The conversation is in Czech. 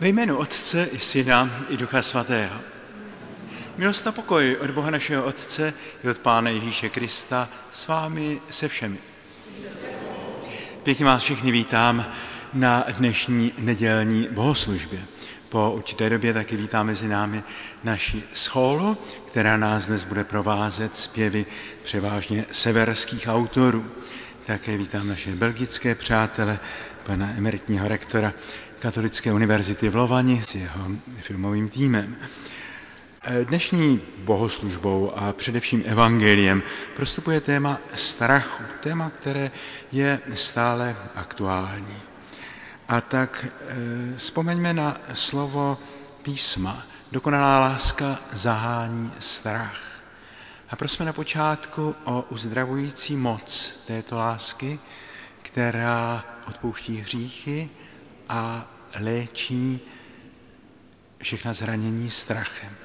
Ve jménu Otce i Syna i Ducha Svatého. Milost a pokoj od Boha našeho Otce i od Pána Ježíše Krista s vámi se všemi. Pěkně vás všechny vítám na dnešní nedělní bohoslužbě. Po určité době taky vítám mezi námi naši scholu, která nás dnes bude provázet zpěvy převážně severských autorů. Také vítám naše belgické přátele, pana emeritního rektora Katolické univerzity v Lovani s jeho filmovým týmem. Dnešní bohoslužbou a především evangeliem prostupuje téma strachu, téma, které je stále aktuální. A tak vzpomeňme na slovo písma. Dokonalá láska zahání strach. A prosme na počátku o uzdravující moc této lásky, která odpouští hříchy a léčí všechna zranění strachem.